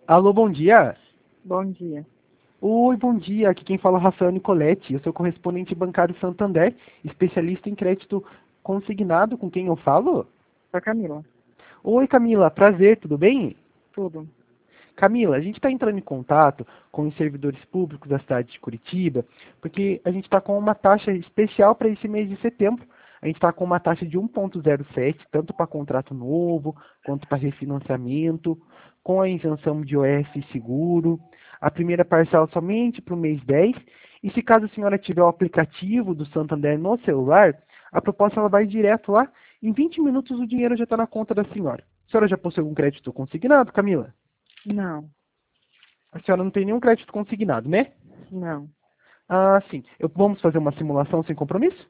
Alô, bom dia. Bom dia. Oi, bom dia. Aqui quem fala é Rafael Nicoletti. Eu sou correspondente bancário Santander, especialista em crédito consignado. Com quem eu falo? Sou a Camila. Oi, Camila. Prazer, tudo bem? Tudo. Camila, a gente está entrando em contato com os servidores públicos da cidade de Curitiba, porque a gente está com uma taxa especial para esse mês de setembro. A gente está com uma taxa de 1,07, tanto para contrato novo, quanto para refinanciamento, com a isenção de OF e seguro. A primeira parcela somente para o mês 10. E se caso a senhora tiver o aplicativo do Santander no celular, a proposta ela vai direto lá. Em 20 minutos o dinheiro já está na conta da senhora. A senhora já possui algum crédito consignado, Camila? Não, A senhora não tem nenhum crédito consignado, né? não. Ah, sim. Vamos fazer uma simulação sem compromisso?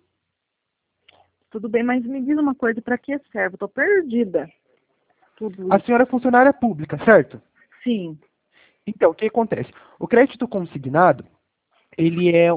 Tudo bem, mas me diz uma coisa, para que serve? Eu tô perdida. Tudo A isso. senhora é funcionária pública, certo? Sim. Então, o que acontece? O crédito consignado, ele é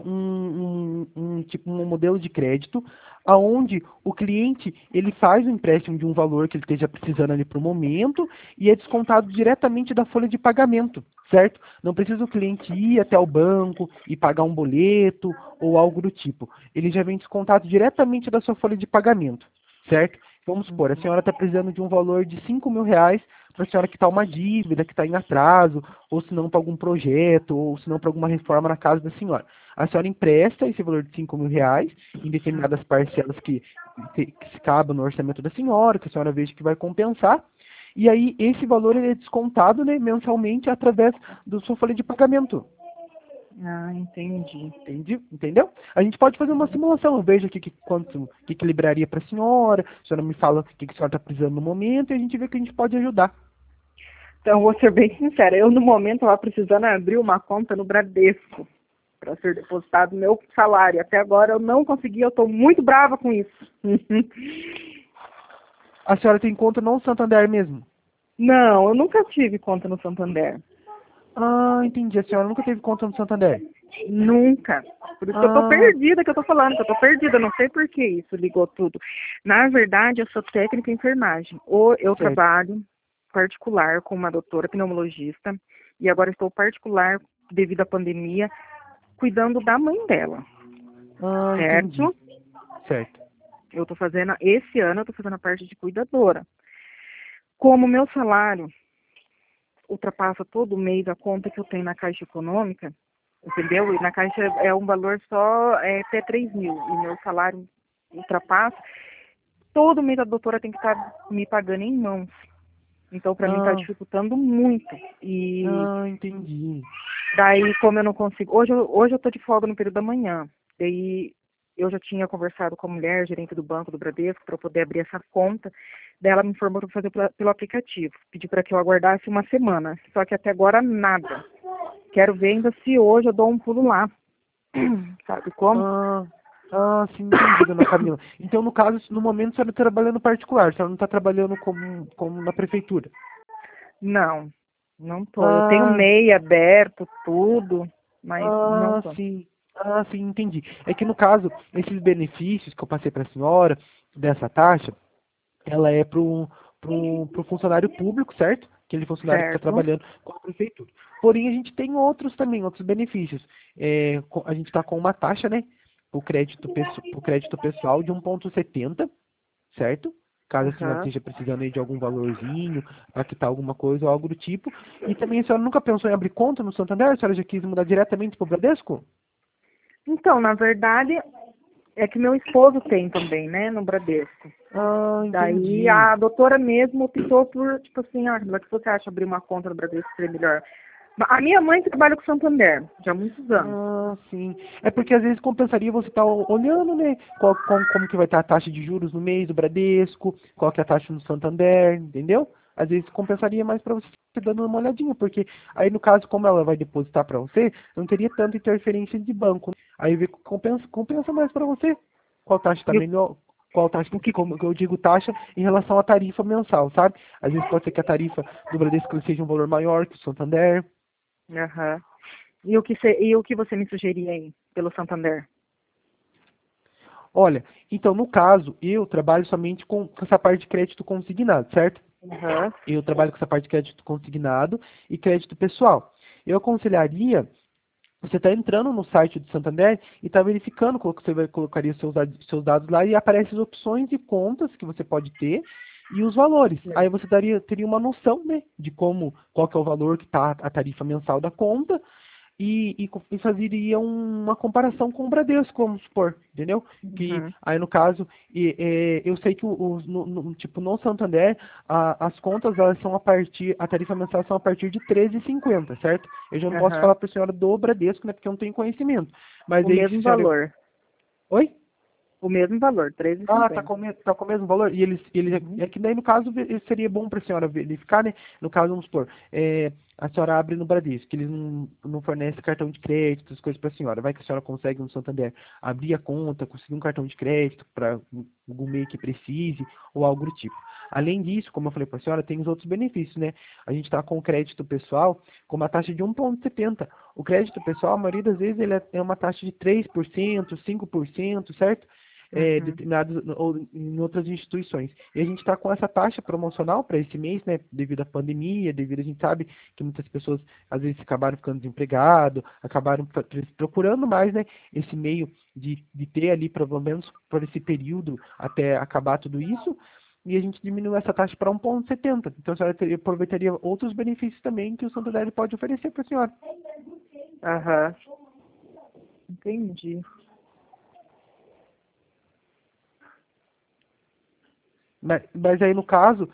tipo um modelo de crédito aonde o cliente ele faz o empréstimo de um valor que ele esteja precisando ali para o momento e é descontado diretamente da folha de pagamento, certo? Não precisa o cliente ir até o banco e pagar um boleto ou algo do tipo. Ele já vem descontado diretamente da sua folha de pagamento, certo? Vamos supor, a Uhum. senhora está precisando de um valor de R$ 5.000 para a senhora quitar uma dívida que está em atraso, ou se não para algum projeto, ou se não para alguma reforma na casa da senhora. A senhora empresta esse valor de R$ 5.000 em determinadas parcelas que se cabam no orçamento da senhora, que a senhora veja que vai compensar. E aí esse valor ele é descontado, né, mensalmente através do sua folha de pagamento. Ah, entendi. Entendeu? A gente pode fazer uma simulação. Eu vejo aqui que libraria para a senhora me fala o que a senhora está precisando no momento e a gente vê que a gente pode ajudar. Então, vou ser bem sincera. Eu, no momento, estava precisando abrir uma conta no Bradesco para ser depositado meu salário. Até agora eu não consegui, eu estou muito brava com isso. A senhora tem conta no Santander mesmo? Não, eu nunca tive conta no Santander. Ah, entendi. A senhora nunca teve conta no Santander? Nunca. Por isso que eu tô Ah, perdida, que eu tô falando, que eu tô perdida, não sei por que isso ligou tudo. Na verdade, eu sou técnica em enfermagem. Ou eu certo. trabalho particular com uma doutora pneumologista e agora estou particular devido à pandemia, cuidando da mãe dela, Ah, entendi. certo? Certo. Eu tô fazendo, esse ano eu tô fazendo a parte de cuidadora. Como meu salário ultrapassa todo mês a conta que eu tenho na Caixa Econômica, entendeu? E na Caixa é um valor só até 3 mil, e meu salário ultrapassa, todo mês a doutora tem que estar me pagando em mãos. Então, para mim, está Ah, dificultando muito. E entendi. daí, como eu não consigo... Hoje eu estou de folga no período da manhã. Daí, eu já tinha conversado com a mulher, gerente do banco do Bradesco, para poder abrir essa conta. Daí, ela me informou para fazer pelo aplicativo. Pedi para que eu aguardasse uma semana. Só que até agora, nada. Quero ver ainda se hoje eu dou um pulo lá. Sabe como? Ah, sim, entendi, dona Camila. Então, no caso, no momento, a senhora está trabalhando particular, a senhora não está trabalhando como na prefeitura. Não, não tô. Eu tenho Ah, MEI aberto, tudo, mas não tô. sim. Ah, sim, entendi. É que no caso, esses benefícios que eu passei para a senhora, dessa taxa, ela é pro funcionário público, certo? Aquele funcionário que está Certo? trabalhando com a prefeitura. Porém, a gente tem outros também, outros benefícios. A gente está com uma taxa, né? Pro crédito pessoal de 1,70, certo? Caso a senhora Aham. esteja precisando aí de algum valorzinho, para quitar alguma coisa ou algo do tipo. E também a senhora nunca pensou em abrir conta no Santander? A senhora já quis mudar diretamente para o Bradesco? Então, na verdade, é que meu esposo tem também, né, no Bradesco. Ah, Daí entendi. a doutora mesmo optou por, tipo assim, ah, o que você acha abrir uma conta no Bradesco seria melhor? A minha mãe trabalha com o Santander, já há muitos anos. Ah, sim. É porque às vezes compensaria você estar olhando, né? Como que vai estar a taxa de juros no mês do Bradesco, qual que é a taxa no Santander, entendeu? Às vezes compensaria mais para você dando uma olhadinha, porque aí no caso, como ela vai depositar para você, não teria tanta interferência de banco, né? Aí vê que compensa mais para você. Qual taxa está E melhor? Qual taxa, o que, como eu digo taxa em relação à tarifa mensal, sabe? Às vezes pode ser que a tarifa do Bradesco seja um valor maior que o Santander. aham. E o que você me sugeria aí, pelo Santander? Olha, então no caso, eu trabalho somente com essa parte de crédito consignado, certo? Aham. Eu trabalho com essa parte de crédito consignado e crédito pessoal. Eu aconselharia você está entrando no site do Santander e está verificando, você colocaria seus dados lá e aparecem as opções de contas que você pode ter e os valores. Aí você teria uma noção, né, de qual que é o valor que está a tarifa mensal da conta e fazeria uma comparação com o Bradesco, vamos supor, entendeu? Que Uhum. aí no caso, eu sei que tipo, no Santander, as contas elas são a tarifa mensal são a partir de 13,50, certo? Eu já não posso Aham. falar para a senhora do Bradesco, né, porque eu não tenho conhecimento. Mas O aí se a mesmo senhora... valor. Oi? O mesmo valor, Ah, 13,50. tá com o mesmo valor? E Uhum. é que daí, no caso, seria bom para a senhora verificar, né? No caso, vamos supor, a senhora abre no Bradesco, que eles não fornecem cartão de crédito, as coisas para a senhora. Vai que a senhora consegue no Santander abrir a conta, conseguir um cartão de crédito para algum meio que precise, ou algo do tipo. Além disso, como eu falei para a senhora, tem os outros benefícios, né? A gente está com o crédito pessoal com uma taxa de 1,70. O crédito pessoal, a maioria das vezes, ele é uma taxa de 3%, 5%, certo? Uhum. Determinados ou em outras instituições. E a gente está com essa taxa promocional para esse mês, né? Devido à pandemia, devido a gente sabe que muitas pessoas às vezes acabaram ficando desempregadas, acabaram procurando mais, né? Esse meio de ter ali, pelo menos por esse período, até acabar tudo isso. E a gente diminuiu essa taxa para 1,70. Então a senhora aproveitaria outros benefícios também que o Santander pode oferecer para a senhora. Aham. Entendi. Mas aí, no caso,